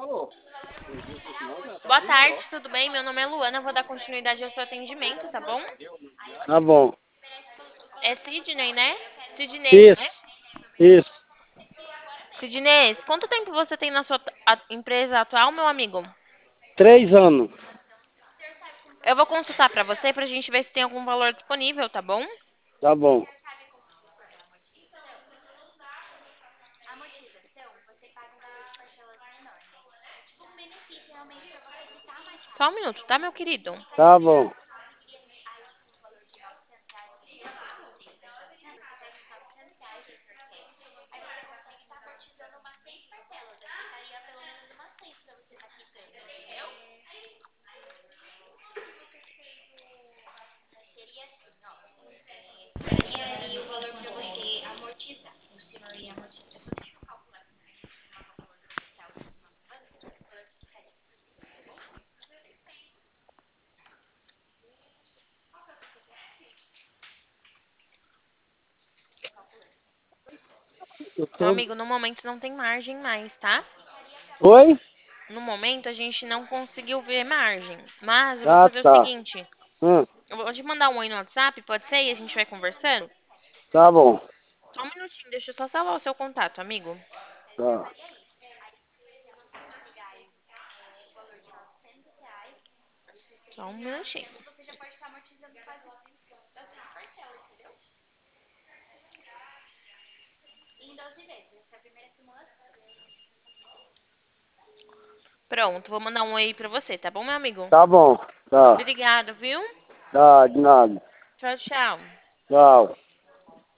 Boa tarde, tudo bem? Meu nome é Luana, vou dar continuidade ao seu atendimento, tá bom? Tá bom. É Sidney, né? Sidney, né? Isso, isso. Sidney, quanto tempo você tem na sua empresa atual, meu amigo? 3 anos. Eu vou consultar pra você pra gente ver se tem algum valor disponível, tá bom? Tá bom. Só um minuto, tá, meu querido? Tá bom. Eu Meu tô... amigo, no momento não tem margem mais, tá? Oi? No momento a gente não conseguiu ver margem. Mas eu vou Ah, fazer o tá. seguinte: Hum, eu vou te mandar um oi no WhatsApp, pode ser? E a gente vai conversando? tá bom. Só um minutinho, deixa eu só salvar o seu contato, amigo. Tá. Só um minutinho. Pronto, vou mandar um oi pra você, tá bom, meu amigo? Tá bom. Tá. Obrigada, viu? Tá, de nada. Tchau, tchau. Tchau.